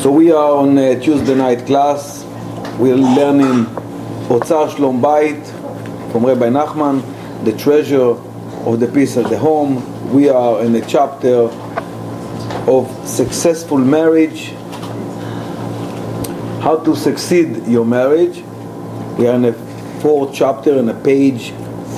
So we are on Tuesday night class. We are learning Otzar Shlom Bayit from Rabbi Nachman, the treasure of the peace at the home. We are in a chapter of successful marriage, how to succeed your marriage. We are in a fourth chapter in a page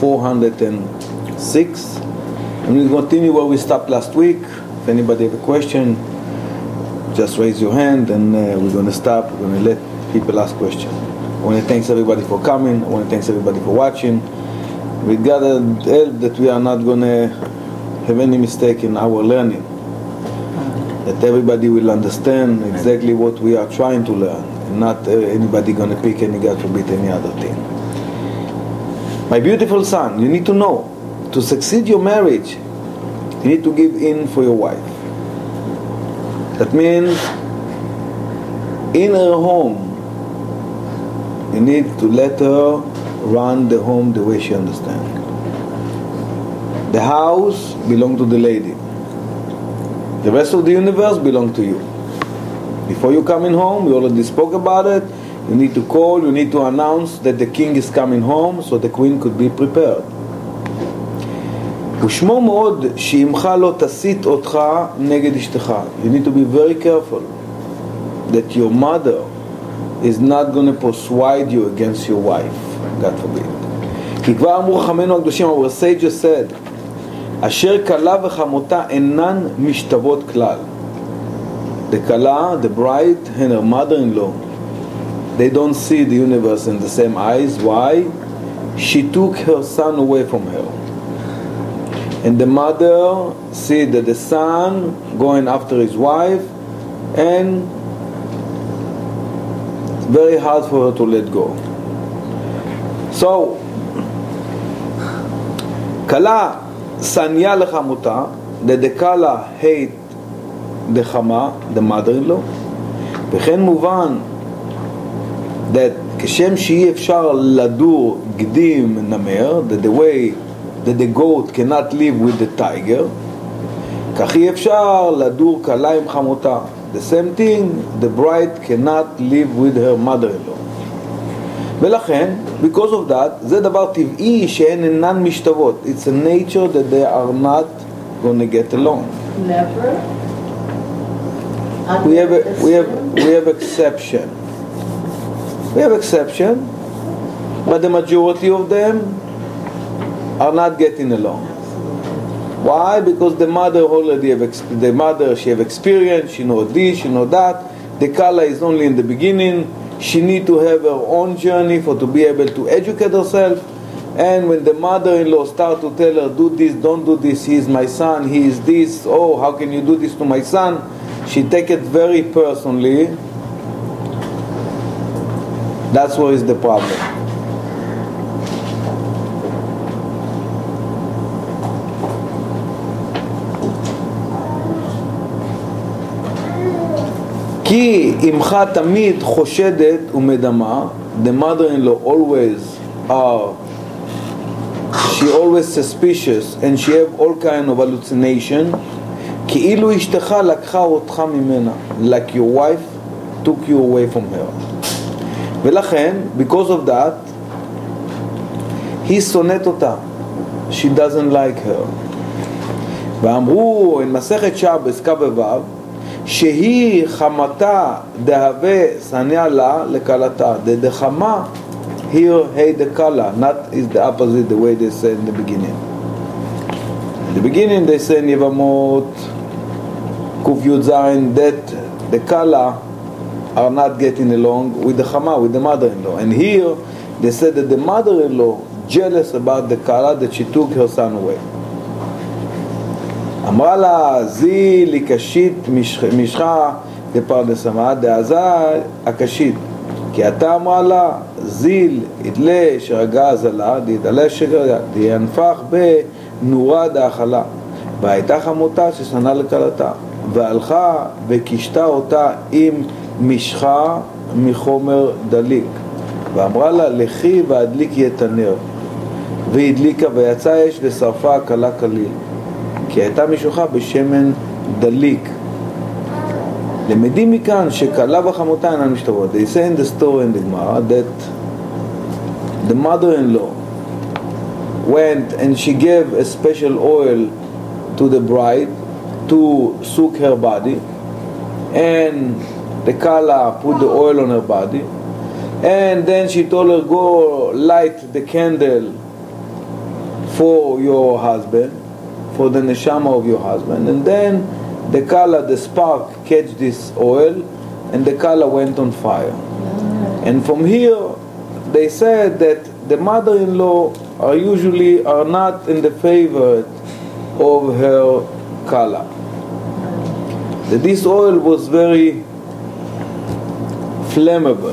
406, and we continue where we stopped last week. If anybody have a question, just raise your hand, and we're going to stop. We're going to let people ask questions. I want to thank everybody for coming. I want to thank everybody for watching. We gather help that we are not going to have any mistake in our learning, that everybody will understand exactly what we are trying to learn, and not anybody going to pick any, God forbid, any other thing. My beautiful son, you need to know, to succeed your marriage, you need to give in for your wife. That means in her home, you need to let her run the home the way she understands. The house belongs to the lady. The rest of the universe belongs to you. Before you come in home, we already spoke about it. You need to call, you need to announce that the king is coming home, so the queen could be prepared. ושמו מאוד שאמך לא תסית אותך נגד אשתך. You need to be very careful that your mother is not going to persuade you against your wife, God forbid. כי כבר אמרו חכמינו הקדושים, our sages said, אשר כלה וחמותה אינן משתוות כלל. The כלה, the bride, and her mother-in-law, they don't see the universe in the same eyes. Why? She took her son away from her. And the mother see that the son going after his wife, and it's very hard for her to let go. So, kala sanya lechamuta, that the kala hate the chama, the mother-in-law. וכן מובן that כשם שאי אפשר לדור גדים נמר, that the way that the goat cannot live with the tiger, כך אי אפשר לדור כלה עם חמותה. The same thing, the bride cannot live with her mother-in-law. ולכן, because of that, זה דבר טבעי שהן אינן משתוות. It's a nature that they are not going to get along. Never? We have exception. We have exception, but the majority of them are not getting along. Why? Because the mother already she have experience, she know this, she know that. The kala is only in the beginning. She need to have her own journey to be able to educate herself. And when the mother-in-law start to tell her, do this, don't do this, he is my son, he is this, oh, how can you do this to my son? She take it very personally. That's where is the problem. כי אמך תמיד חושדת ומדמה, the mother-in-law she always suspicious, and she have all kind of hallucination, כאילו אשתך לקחה אותך ממנה, like your wife took you away from her. ולכן, because of that, היא שונאת אותה. She doesn't like her. ואמרו, in מסכת שבס כ"ו, שהיא חמתה דהווה שנאה לה לכלתה. The חמה here hate the kala, not is the opposite the way they say in the beginning. In the beginning they say in Yevamot Kuf Yud Zayin that the kala are not getting along with the chama, with the mother-in-law. And here they said that the mother-in-law jealous about the kala that she took her son away. אמרה לה, זי לקשית משחה דפרדסמה, דעזה הקשית. כי אתה אמרה לה, זיל ידלה שרגע זלה, דידלה שרגע, דיינפח בנורה דאכלה. והייתה חמותה ששנאה לכלתה. והלכה וקישתה אותה עם משחה מחומר דליק. ואמרה לה, לכי והדליקי את הנר. והדליקה ויצא אש ושרפה הכלה כליל. כי הייתה משוחה בשמן דליק. למדים מכאן שכלה וחמותה אינן משתוות. They say in the story in the Gemara that the mother-in-law went and she gave a special oil to the bride to soak her body, and the kala put the oil on her body, and then she told her, go light the candle for your husband, for the neshama of your husband. And then the kala, the spark, catch this oil, and the kala went on fire. And from here they said that the mother-in-law are not in the favor of her kala, that this oil was very flammable.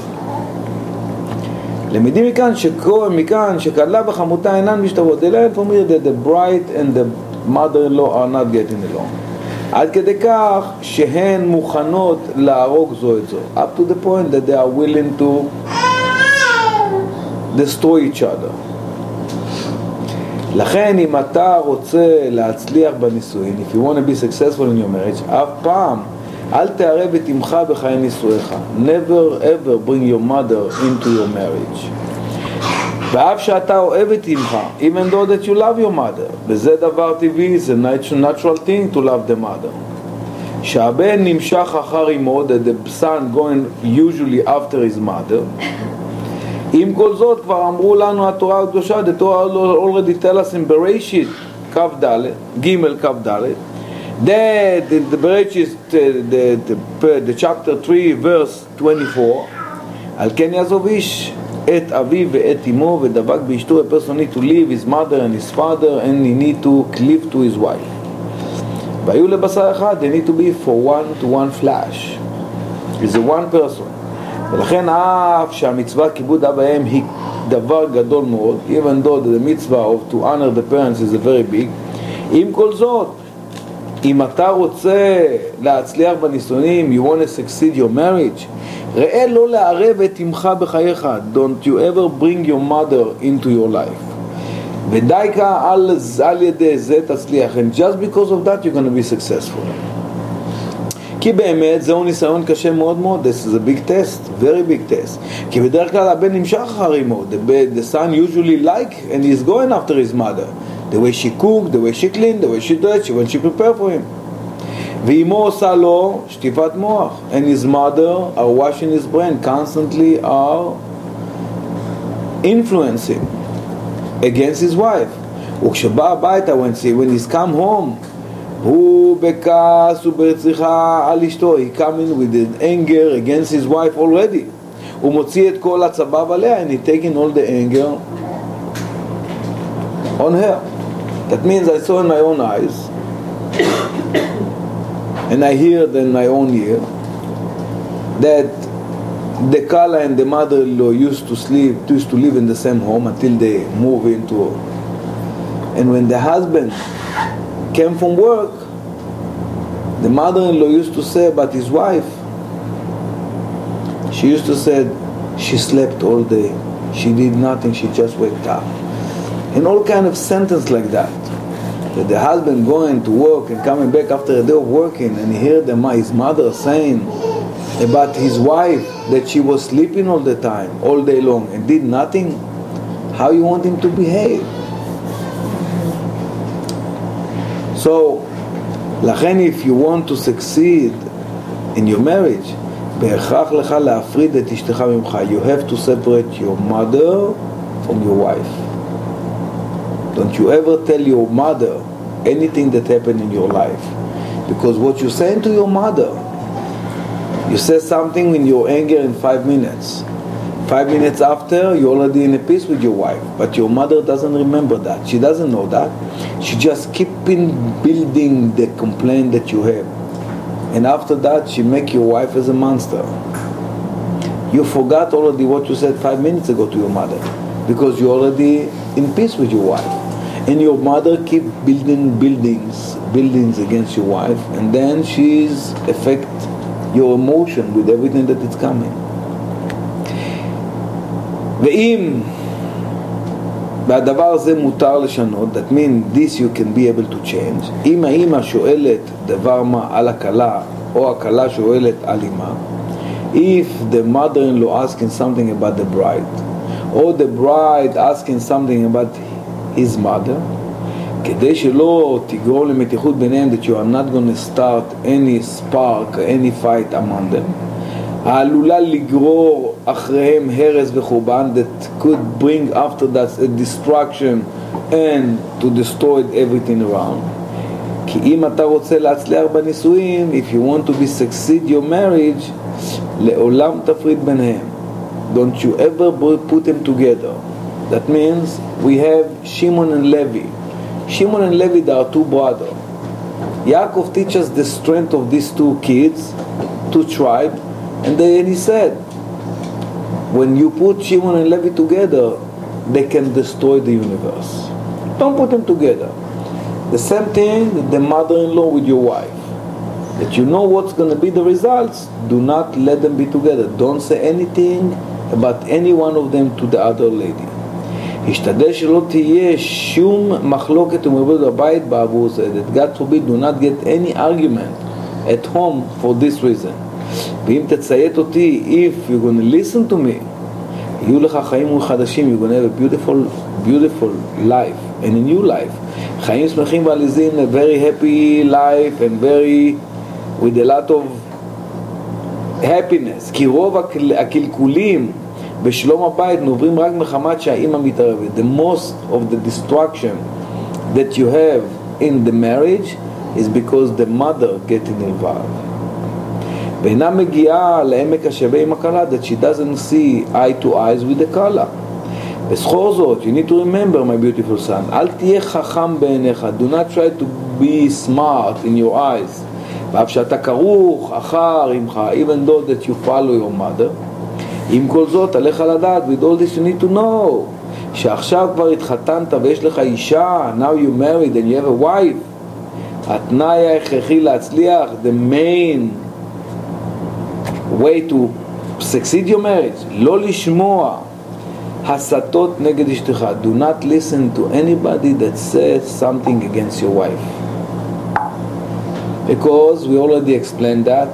למדים מכאן שכלה וחמותה אינן משתוות. They learn from here that the bride and the mother-in-law are not getting along. עד כדי כך שהן מוכנות להרוג זו את זו. Up to the point that they are willing to destroy each other. לכן אם אתה רוצה להצליח בנישואין, if you want to be successful in your marriage, אף פעם אל תערב את אמך בחיי נישואיך. Never ever bring your mother into your marriage. ואף שאתה אוהב את אמך, even though that you love your mother, וזה דבר טבעי, זה natural thing to love the mother. שהבן נמשך אחר אמו, that the son going usually after his mother. עם כל זאת כבר אמרו לנו התורה הקדושה, the Torah already tell us in בראשית כ"ד, ג' כ"ד, that the בראשית, the chapter 3 verse 24, על כן יעזוב איש את אביו ואת אמו ודבק באשתו, a person need to leave his mother and his father and he need to cleave to his wife. והיו לבשר אחד, they need to be for one flesh. is a one person. ולכן אף שהמצווה כיבוד אב ואם היא דבר גדול מאוד, even though the mitzvah of to honor the parents is a very big, עם כל זאת, אם אתה רוצה להצליח בנישואין, you want to succeed your marriage, ראה לא לערב את אמך בחייך. Don't you ever bring your mother into your life. ודייקה על ידי זה תצליח. And just because of that you're going to be successful. כי באמת זהו ניסיון קשה מאוד מאוד. This is a big test, very big test. כי בדרך כלל הבן נמשך אחרי אמו. The son usually like and he's going after his mother. The way she cook, the way she clean, the way she does, when she prepare for him. ואמו עושה לו שטיפת מוח. And his mother are washing his brain, constantly are influencing against his wife. וכשבא הביתה, when he's come home, הוא בכעס וברציחה על אשתו. He come in with an anger against his wife already. הוא מוציא את כל הצבב עליה, and he taking all the anger on her. That means I saw in my own eyes and I hear in my own ear that the Kala and the mother-in-law used to live in the same home until they move into. And when the husband came from work, the mother-in-law used to say about his wife, she used to say she slept all day, she did nothing, she just waked up. And all kind of sentence like that. That the husband going to work and coming back after a day of working, and he heard his mother saying about his wife that she was sleeping all the time, all day long, and did nothing. How you want him to behave? So, לכן if you want to succeed in your marriage, בהכרח לך להפריד את אשתך ממך. You have to separate your mother from your wife. Don't you ever tell your mother anything that happened in your life. Because what you say to your mother, you say something in your anger in 5 minutes. 5 minutes after, you're already in a peace with your wife. But your mother doesn't remember that. She doesn't know that. She just keeping building the complaint that you have. And after that, she make your wife as a monster. You forgot already what you said 5 minutes ago to your mother. Because you're already in peace with your wife. And your mother keep building buildings against your wife, and then she's affect your emotion with everything that is coming. ואם והדבר הזה מותר לשנות, that means this you can be able to change. אם האמא שואלת דבר מה על הכלה, או הכלה שואלת על אימה, if the mother-in-law asking something about the bride, or the bride asking something about his mother, כדי שלא תגרום למתיחות ביניהם, that you are not going to start any spark, any fight among them, העלולה לגרור אחריהם הרס וחורבן, that could bring after that a destruction and to destroy everything around. כי אם אתה רוצה להצליח בנישואים, if you want to be succeed your marriage, לעולם תפריד ביניהם. Don't you ever put them together. That means we have Shimon and Levi. Shimon and Levi, they are two brothers. Yaakov teaches the strength of these two kids, two tribes, and he said, when you put Shimon and Levi together, they can destroy the universe. Don't put them together. The same thing, the mother-in-law with your wife. That you know what's going to be the results, do not let them be together. Don't say anything about any one of them to the other lady. השתדל שלא תהיה שום מחלוקת ומריבות בבית בעבור זה. That God forbid, do not get any argument at home for this reason. ואם תציית אותי, if you're going to listen to me, יהיו לך חיים חדשים, you're going to have a beautiful life and a new life. חיים שמחים ועליזים, a very happy life and very with a lot of happiness. כי רוב הקלקולים בשלום הבית נוברים רק מחמת שהאימא מתערבת. The most of the destruction that you have in the marriage is because the mother getting involved. ואינה מגיעה לעמק השווה עם הכלה, that she doesn't see eye to eyes with the כלה. וזכור זאת, you need to remember, my beautiful son, אל תהיה חכם בעיניך, do not try to be smart in your eyes, ואף שאתה כרוך אחר עמך, even though that you follow your mother, עם כל זאת, עליך לדעת, with all this you need to know, שעכשיו כבר התחתנת ויש לך אישה, now you married and you have a wife, התנאי ההכרחי להצליח, the main way to succeed your marriage, לא לשמוע הסתות נגד אשתך. Do not listen to anybody that says something against your wife, because we already explained that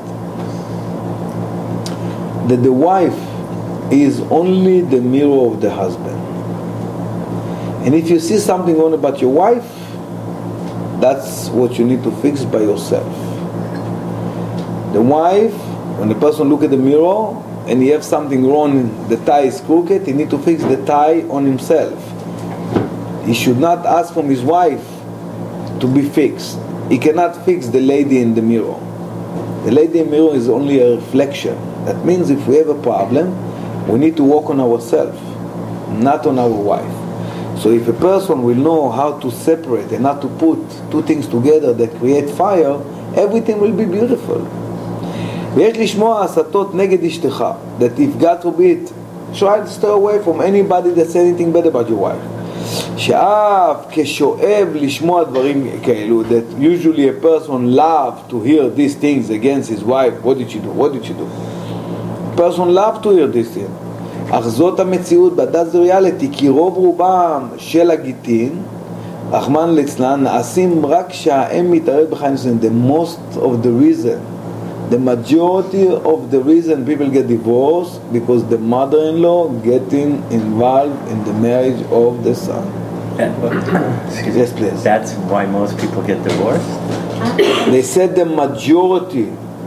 the wife is only the mirror of the husband, and if you see something wrong about your wife, that's what you need to fix by yourself. The wife, when the person look at the mirror and he has something wrong, the tie is crooked, he need to fix the tie on himself. He should not ask from his wife to be fixed. He cannot fix the lady in the mirror. The lady in the mirror is only a reflection. That means if we have a problem, we need to work on ourselves, not on our wife. So if a person will know how to separate and not to put two things together that create fire, everything will be beautiful. ויש לשמוע הסתות נגד אשתך, that if God forbid, try to stay away from anybody that says anything bad about your wife. שאף כשואב לשמוע דברים כאלו, that usually a person love to hear these things against his wife, what did she do, what did she do? A person love to hear these things. אך זאת המציאות, but that's the reality, כי רוב רובם של הגיטין, רחמן ליצלן, נעשים רק שהאם מתערב בחיים שלהם. The most of the reason, the majority of the reason people get divorced, because the mother-in-law getting involved in the marriage of the son. Yes, please. That's why most people get divorced? They said the majority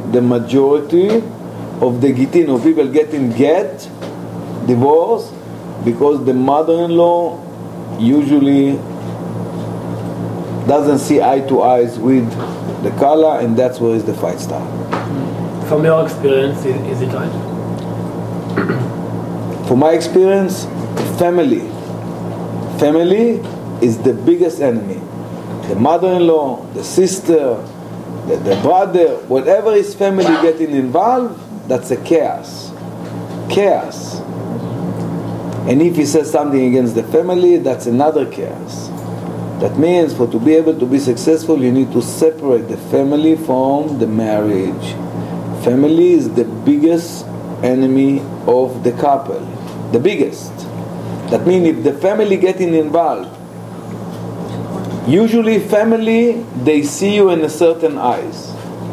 of the gitin, of people getting divorced, because the mother-in-law usually doesn't see eye to eyes with the kala, and that's where is the fight start. From your experience, is it right? From my experience, family is the biggest enemy. The mother-in-law, the sister, the brother, whatever is family getting involved, that's a chaos. And if he says something against the family, that's another chaos. That means to be able to be successful, you need to separate the family from the marriage. Family is the biggest enemy of the couple. The biggest. That means if the family getting involved, usually family, they see you in a certain eyes.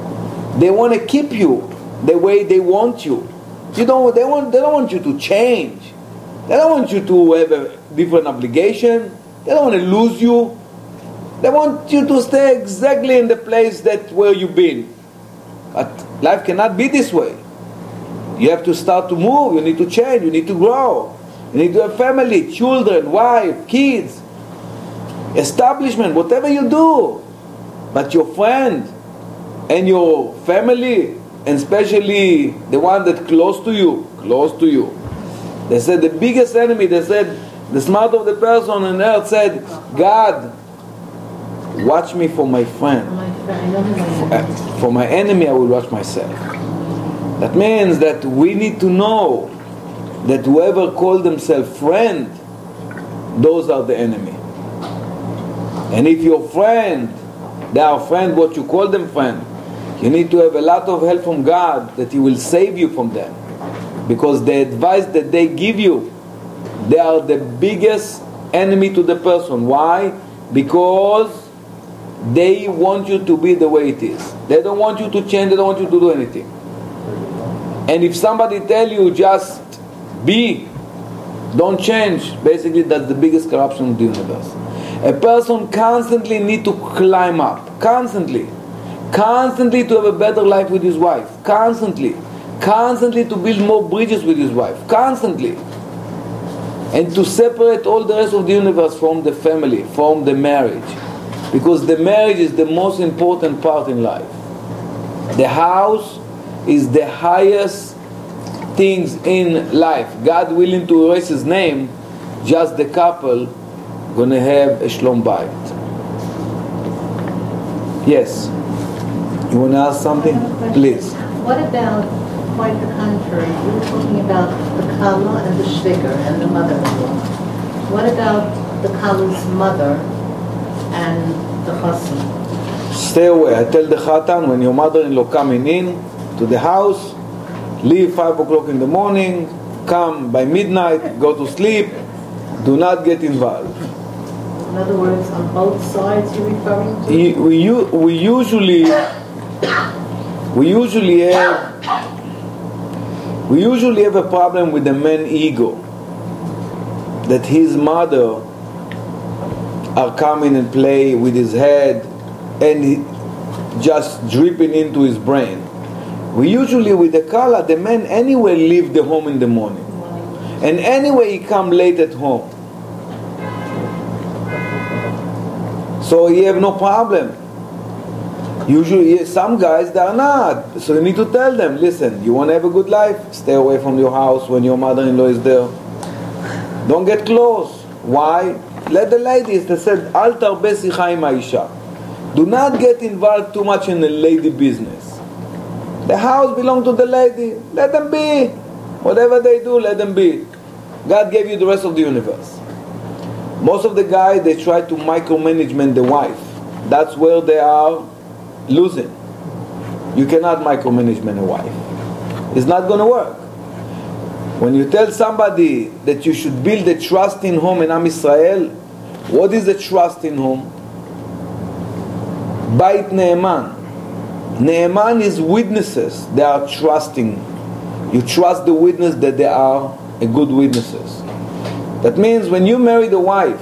They want to keep you the way they want you. They don't want you to change. They don't want you to have a different obligation. They don't want to lose you. They want you to stay exactly in the place where you've been. But life cannot be this way. You have to start to move. You need to change. You need to grow. You need to have family, children, wife, kids, establishment, whatever you do. But your friend and your family, and especially the one that's close to you. They said the biggest enemy, they said the smart of the person on earth said, God, watch me for my friend. For my enemy I will watch myself. That means that we need to know that whoever calls themselves friend, those are the enemy. And if your friend, they are friend, what you call them friend, you need to have a lot of help from God that He will save you from them. Because the advice that they give you, they are the biggest enemy to the person. Why? Because they want you to be the way it is. They don't want you to change, they don't want you to do anything. And if somebody tell you just be, don't change, basically that's the biggest corruption of the universe. A person constantly need to climb up, constantly to have a better life with his wife, constantly to build more bridges with his wife, constantly, and to separate all the rest of the universe from the family, from the marriage, because the marriage is the most important part in life. The house is the highest things in life. God willing to erase His name, just the couple gonna have a shalom bayit. Yes, you wanna ask something? Please. What about quite the contrary? You were talking about the kala and the shviger and the mother-in-law. What about the kala's mother and the chassan? Stay away. I tell the chatan, when your mother-in-law coming in to the house, leave 5 o'clock in the morning, come by midnight, go to sleep, do not get involved. In other words, on both sides you're referring to? We usually have a problem with the man ego, that his mother are coming and play with his head and just dripping into his brain. We usually, with the kala, the man anyway leave the home in the morning, and anyway he come late at home, so he have no problem. Usually some guys, they are not, so you need to tell them, listen, you want to have a good life, stay away from your house when your mother-in-law is there, don't get close. Why? Let the ladies, they said, Al tarbe sicha im ha'isha, do not get involved too much in the lady business. The house belongs to the lady. Let them be. Whatever they do, let them be. God gave you the rest of the universe. Most of the guys, they try to micromanagement the wife. That's where they are losing. You cannot micromanagement a wife. It's not going to work. When you tell somebody that you should build a trust in home in Am Yisrael, what is the trust in home? Bait Ne'eman. Ne'eman is witnesses. They are trusting. You trust the witness that they are a good witnesses. That means when you marry the wife,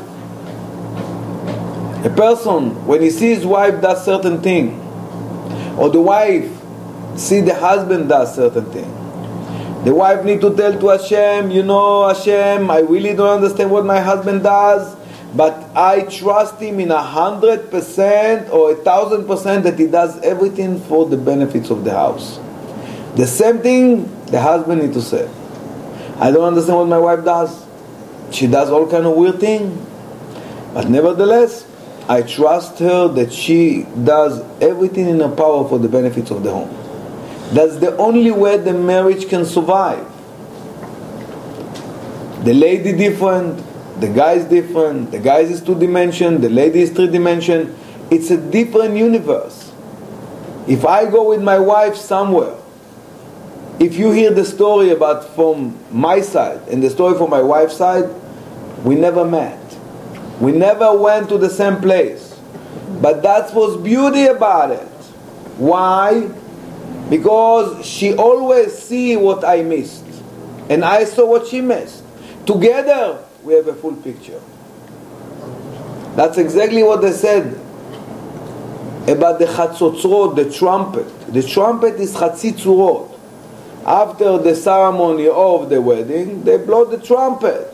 a person, when he sees his wife does certain thing, or the wife see the husband does certain thing, the wife need to tell to Hashem, you know, Hashem, I really don't understand what my husband does, but I trust him in 100% or 1,000% that he does everything for the benefits of the house. The same thing the husband need to say. I don't understand what my wife does. She does all kind of weird thing, but nevertheless, I trust her that she does everything in her power for the benefits of the home. That's the only way the marriage can survive. The lady different, the guy is different, the guy is 2-dimension, the lady is 3-dimension. It's a different universe. If I go with my wife somewhere, if you hear the story about from my side and the story from my wife's side, we never met. We never went to the same place. But that was beauty about it. Why? Because she always see what I missed. And I saw what she missed. Together, we have a full picture. That's exactly what they said about the Chatzotzrot, the trumpet. The trumpet is Chatzitzurot. After the ceremony of the wedding, they blow the trumpet.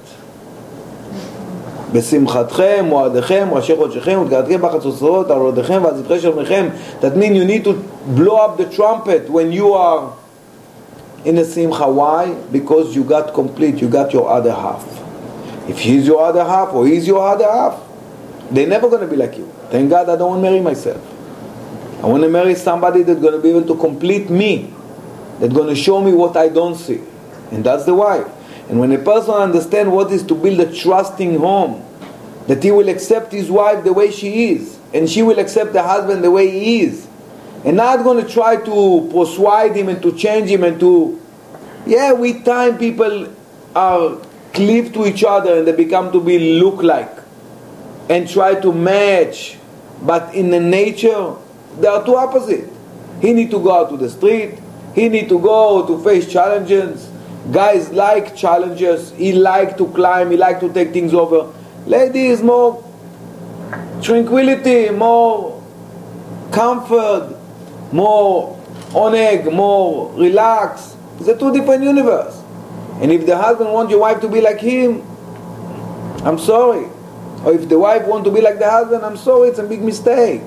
בשמחתכם, מועדיכם, ראשי חודשיכם, ותגעתכם בחצוצרות, על עולדיכם ועל זבחי שלמיכם. That means you need to blow up the trumpet when you are in a simcha. Why? Because you got complete, you got your other half. If he's your other half or he's your other half, they're never going to be like you. Thank God I don't want to marry myself. I want to marry somebody that's going to be able to complete me, that's going to show me what I don't see. And that's the wife. And when a person understands what is to build a trusting home, that he will accept his wife the way she is, and she will accept the husband the way he is, and not going to try to persuade him and to change him and to... Yeah, with time people are cleave to each other and they become to be look like and try to match, but in the nature they are two opposite. He need to go out to the street, he need to go to face challenges. Guys like challenges, he like to climb, he like to take things over. Lady is more tranquility, more comfort, more oneg, more relaxed. It's a two different universe. And if the husband wants your wife to be like him, I'm sorry. Or if the wife wants to be like the husband, I'm sorry, it's a big mistake.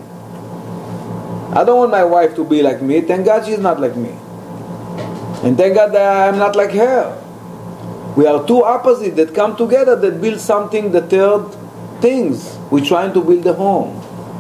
I don't want my wife to be like me. Thank God she's not like me. And thank God that I'm not like her. We are two opposites that come together that build something, the third things. We're trying to build a home.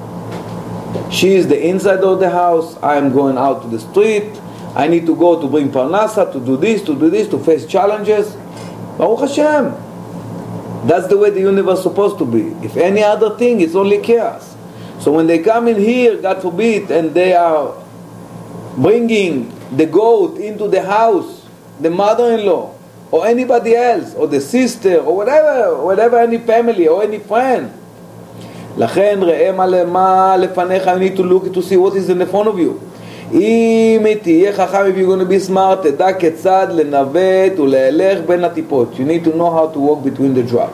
She is the inside of the house. I am going out to the street. I need to go to bring parnasa, to do this, to face challenges. Baruch Hashem. That's the way the universe is supposed to be. If any other thing, it's only chaos. So when they come in here, God forbid, and they are bringing the goat into the house, the mother-in-law, or anybody else, or the sister, or whatever, any family, or any friend. לכן ראה מה לפניך, you need to look to see what is in the front of you. אם תהיה חכם, if you're going to be smart, תדע כיצד לנווט ולהלך בין הטיפות. You need to know how to walk between the drop.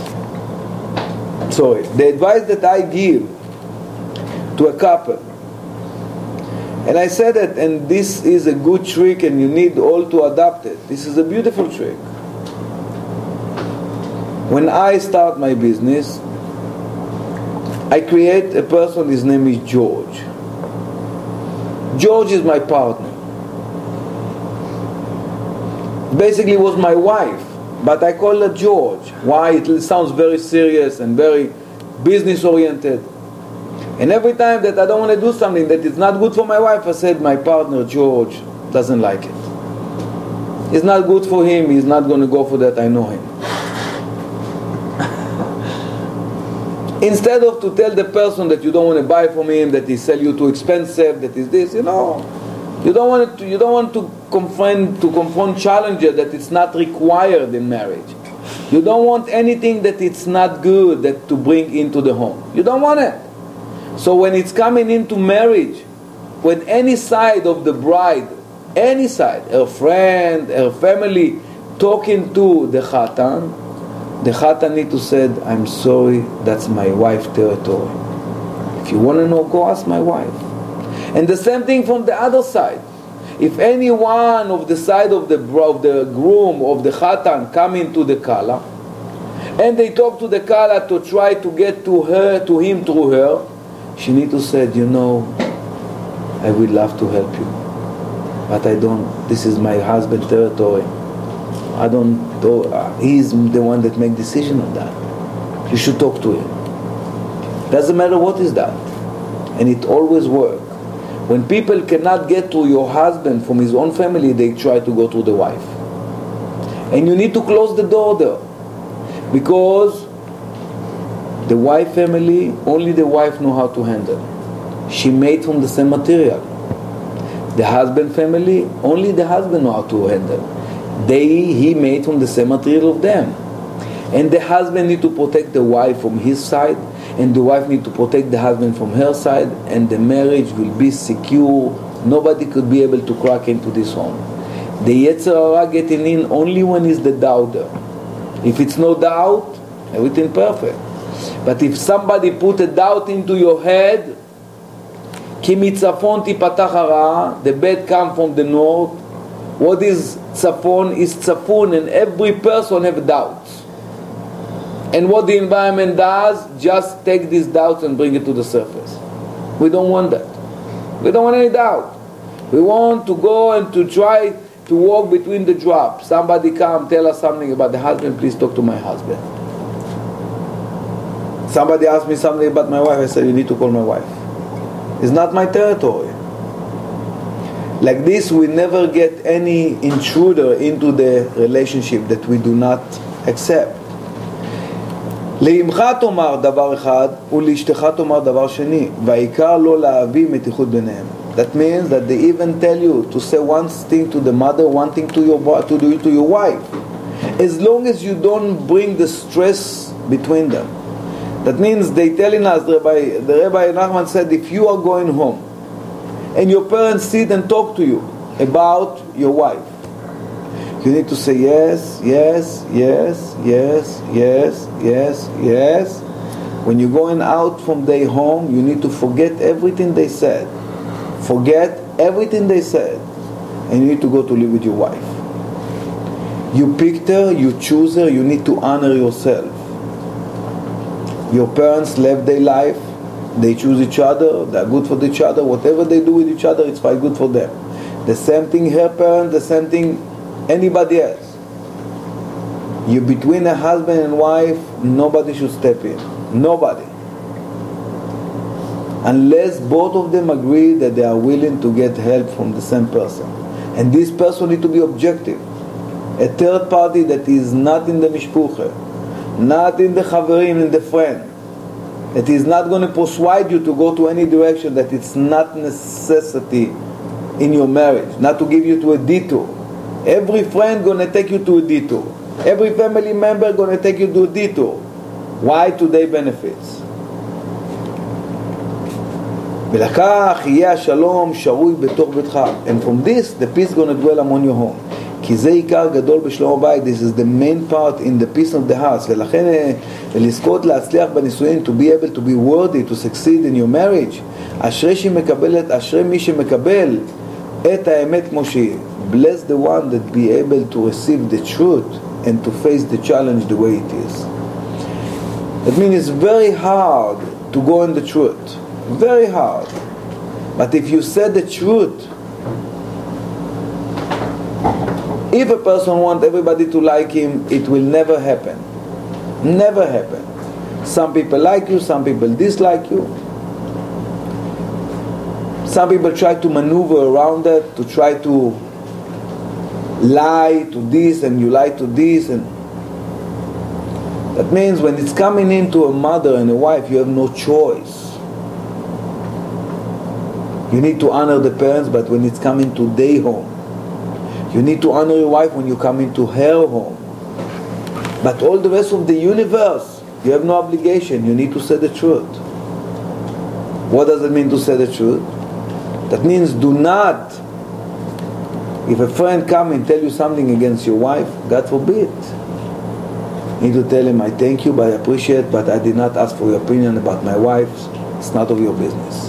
Sorry. The advice that I give to a couple, and I said it, and this is a good trick and you need all to adopt it. This is a beautiful trick. When I start my business, I create a person, his name is George. George is my partner. Basically was my wife, but I call her George. Why? It sounds very serious and very business oriented. And every time that I don't want to do something that is not good for my wife, I said my partner George doesn't like it. It's not good for him, he's not going to go for that, I know him. Instead of to tell the person that you don't want to buy from him, that he sell you too expensive, that is this, you don't want to confront challenges that it's not required in marriage. You don't want anything that it's not good that to bring into the home. You don't want it. So when it's coming into marriage, when any side of the bride, any side, her friend, her family, talking to the Khatan need to say, I'm sorry, that's my wife's territory. If you want to know, go ask my wife. And the same thing from the other side. If any one of the side of the groom, of the Khatan, come into the Kala, and they talk to the Kala to try to get to him through her, she need to say, I would love to help you, but I don't. This is my husband's territory. I don't. He's the one that make decision on that. You should talk to him. Doesn't matter what is that, and it always works. When people cannot get to your husband from his own family, they try to go to the wife, and you need to close the door there, because the wife family, only the wife know how to handle. She made from the same material. The husband family, only the husband know how to handle. He made from the same material of them. And the husband need to protect the wife from his side, and the wife need to protect the husband from her side, and the marriage will be secure nobody could be able to crack into this home. The Yetzer Hara getting in only when it's the doubter. If it's no doubt, everything perfect. But if somebody put a doubt into your head, Ki mitzafon tipatach hara, the bed come from the north. What is tzafon is tzafun, and every person have doubts. And what the environment does, just take these doubts and bring it to the surface. We don't want that. We don't want any doubt. We want to go and to try to walk between the drops. Somebody come, tell us something about the husband, please talk to my husband. Somebody asked me something about my wife, I said, you need to call my wife. It's not my territory. Like this, we never get any intruder into the relationship that we do not accept. לאמך תאמר דבר אחד ולאשתך תאמר דבר שני והעיקר לא להביא מתיחות ביניהם. That means that they even tell you to say one thing to the mother, one thing to your wife. As long as you don't bring the stress between them. That means they telling us, the Rabbi Nachman said, if you are going home and your parents sit and talk to you about your wife, you need to say yes, yes, yes, yes, yes, yes, yes. When you're going out from their home, you need to forget everything they said. Forget everything they said. And you need to go to live with your wife. You picked her, you choose her, you need to honor yourself. Your parents left their life, they choose each other, they're good for each other, whatever they do with each other, it's quite good for them. The same thing her parents, the same thing anybody else. You between a husband and wife, nobody should step in. Nobody. Unless both of them agree that they are willing to get help from the same person. And this person needs to be objective. A third party that is not in the mishpucha, not in the chaverim, in the friend, that is not going to persuade you to go to any direction that it's not necessity in your marriage, not to give you to a detour. Every friend going to take you to a detour. Every family member going to take you to a detour. Why? To their benefits. ולקח יהיה השלום שרוי בתוך ביתך. And from this, the peace going to dwell among your home. כי זה עיקר גדול בשלום הבית. This is the main part in the peace of the house. ולכן לזכות להצליח בנישואין, to be able to be worthy, to succeed in your marriage. אשרי מי שמקבל את האמת כמו שהיא. Bless the one that be able to receive the truth and to face the challenge the way it is. That means it's very hard to go in the truth. Very hard. But if you say the truth, if a person wants everybody to like him, it will never happen. Never happen. Some people like you, some people dislike you. Some people try to maneuver around it, to try to lie to this and you lie to this. And that means when it's coming into a mother and a wife, you have no choice. You need to honor the parents, but when it's coming to their home, you need to honor your wife when you come into her home. But all the rest of the universe, you have no obligation. You need to say the truth. What does it mean to say the truth? That means do not, if a friend come and tell you something against your wife, God forbid, you need to tell him, I thank you, but I appreciate, but I did not ask for your opinion about my wife. It's not of your business.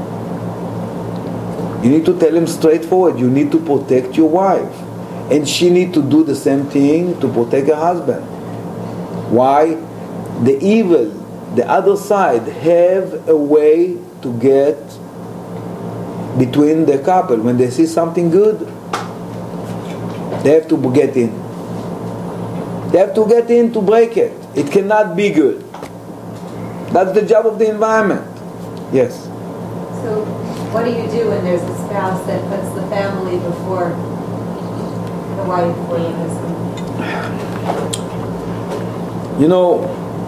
You need to tell him straightforward, you need to protect your wife. And she need to do the same thing to protect her husband. Why? The evil, the other side, have a way to get between the couple. When they see something good, they have to get in. They have to get in to break it. It cannot be good. That's the job of the environment. Yes? So, what do you do when there's a spouse that puts the family before the wife or the husband? You know,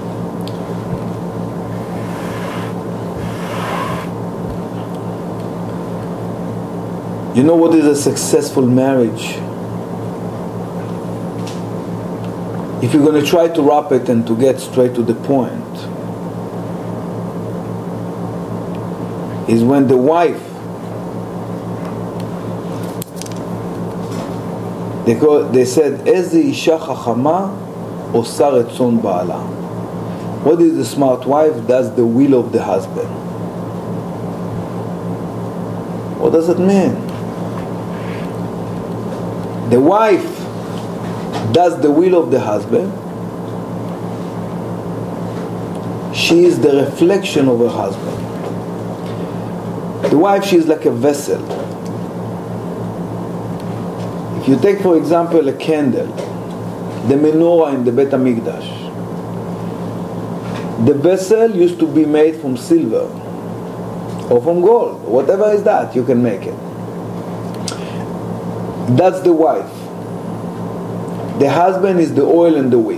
what is a successful marriage? If you're going to try to wrap it and to get straight to the point, is when the wife They said, איזה אישה חכמה עושה רצון בעלה. What is the smart wife? Does the will of the husband. What does it mean? The wife does the will of the husband. She is the reflection of her husband. The wife, she is like a vessel. If you take, for example, a candle, the menorah in the Bet HaMikdash, the vessel used to be made from silver or from gold, whatever is that, you can make it. That's the wife. The husband is the oil and the wick.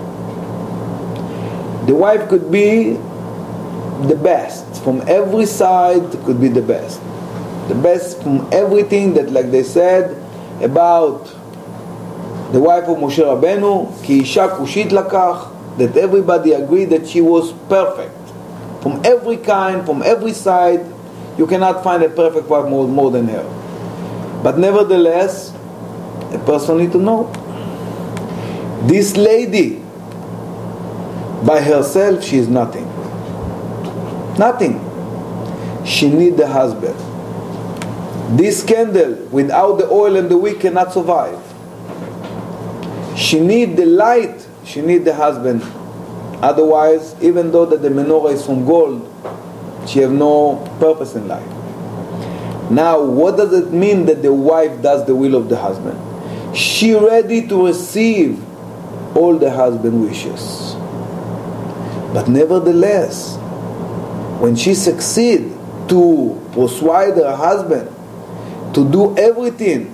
The wife could be the best from every side, could be the best from everything that, like they said about the wife of Moshe Rabbeinu, ki isha kushit lakach, that everybody agreed that she was perfect from every kind, from every side. You cannot find a perfect wife more than her. But nevertheless, a person need to know, this lady by herself, she is nothing. Nothing. She needs the husband. This candle without the oil and the wick cannot survive. She needs the light, she needs the husband. Otherwise, even though that the menorah is from gold, she have no purpose in life. Now, what does it mean that the wife does the will of the husband? She ready to receive all the husband wishes. But nevertheless, when she succeeds to persuade her husband to do everything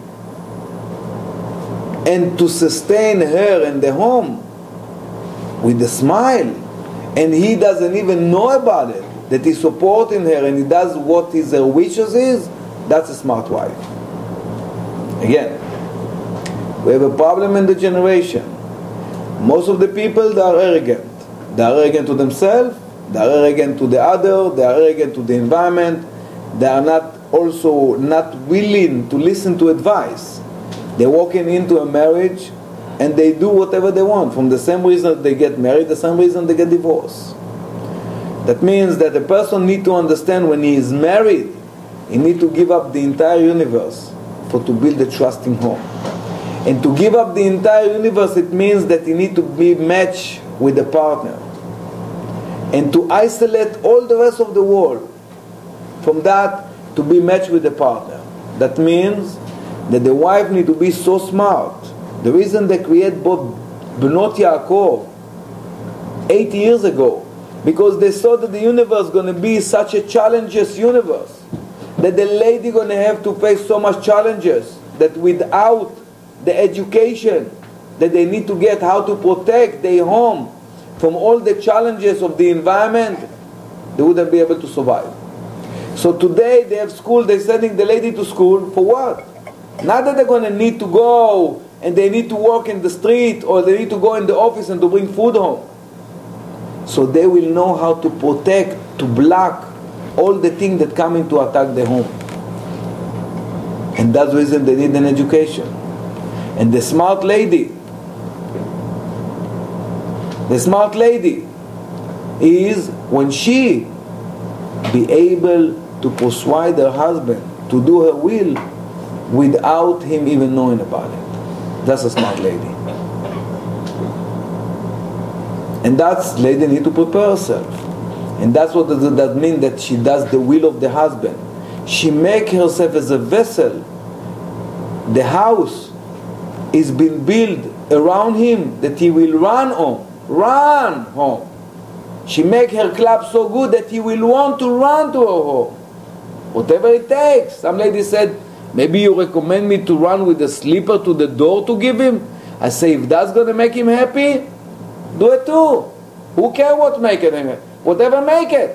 and to sustain her in the home with a smile, and he doesn't even know about it, that he's supporting her and he does what her wishes is, that's a smart wife. Again, we have a problem in the generation. Most of the people, they are arrogant. They are arrogant to themselves, they are arrogant to the other, they are arrogant to the environment. They are not willing to listen to advice. They're walking into a marriage and they do whatever they want. From the same reason they get married, the same reason they get divorced. That means that a person needs to understand when he is married, he needs to give up the entire universe to build a trusting home. And to give up the entire universe, it means that he needs to be matched with a partner. And to isolate all the rest of the world from that, to be matched with a partner. That means that the wife needs to be so smart. The reason they create both Bnot Yaakov 80 years ago, because they saw that the universe is going to be such a challenges universe, that the lady going to have to face so much challenges, that without the education that they need to get how to protect their home from all the challenges of the environment, they wouldn't be able to survive. So today they have school, they're sending the lady to school for what? Not that they're going to need to go and they need to work in the street or they need to go in the office and to bring food home. So they will know how to protect, to block all the things that come in to attack the home. And that's the reason they need an education. And the smart lady is when she be able to persuade her husband to do her will without him even knowing about it. That's a smart lady. And that's lady need to prepare herself. And that's what does that mean, that she does the will of the husband. She make herself as a vessel. The house is being built around him that he will run home. She make her club so good that he will want to run to her home. Whatever it takes. Some lady said, maybe you recommend me to run with a slipper to the door to give him? I say, if that's going to make him happy, do it too. Who cares what make it? Whatever make it.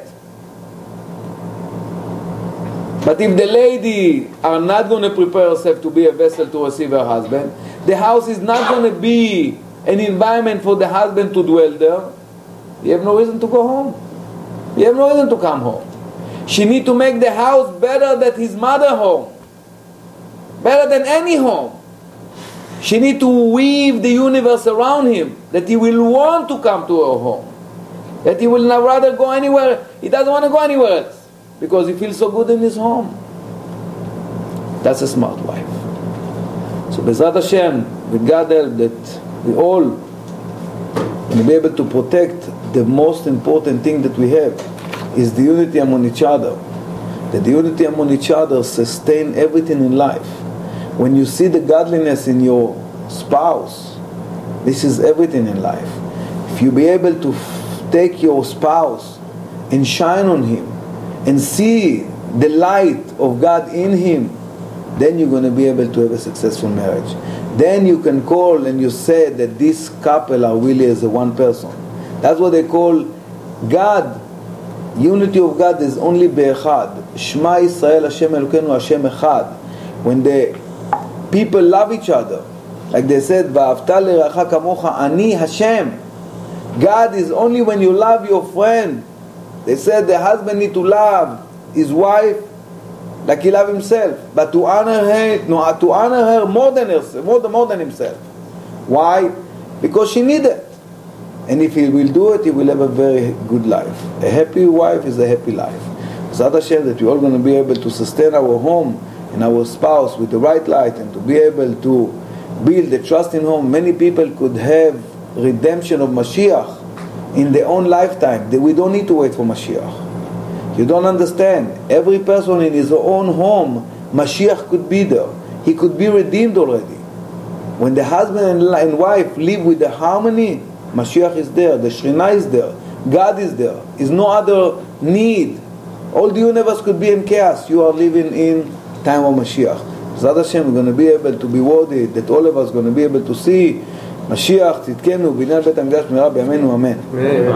But if the lady are not going to prepare herself to be a vessel to receive her husband, the house is not going to be an environment for the husband to dwell there, you have no reason to go home. You have no reason to come home. She need to make the house better than his mother home. Better than any home. She needs to weave the universe around him, that he will want to come to her home, that he will not rather go anywhere. He doesn't want to go anywhere else because he feels so good in his home. That's a smart wife. So Bezrat Hashem, with God help, that we all will be able to protect the most important thing that we have is the unity among each other. That the unity among each other sustain everything in life. When you see the godliness in your spouse, this is everything in life. If you be able to take your spouse and shine on him and see the light of God in him, then you're going to be able to have a successful marriage. Then you can call and you say that this couple are really as a one person. That's what they call God. Unity of God is only be'echad. Shema Yisrael Hashem Elokeinu Hashem Echad. When the people love each other, like they said, Va'avta l'reacha kamocha, Ani Hashem. God is only when you love your friend. They said the husband need to love his wife like he loves himself, but to honor her more than herself, more than himself. Why? Because she needs it. And if he will do it, he will have a very good life. A happy wife is a happy life. Bezrat Hashem, that we're all going to be able to sustain our home and our spouse with the right light, and to be able to build the trust in home. Many people could have redemption of Mashiach in their own lifetime. We don't need to wait for Mashiach. You don't understand. Every person in his own home, Mashiach could be there. He could be redeemed already. When the husband and wife live with the harmony, Mashiach is there, the Shekhinah is there, God is there. Is no other need. All the universe could be in chaos. You are living in time of Mashiach. Bezrat Hashem, we're going to be able to be worthy, that all of us are going to be able to see Mashiach, Tzidkenu, Binyan Bet HaMikdash, Me'era B'Yameinu, Amen.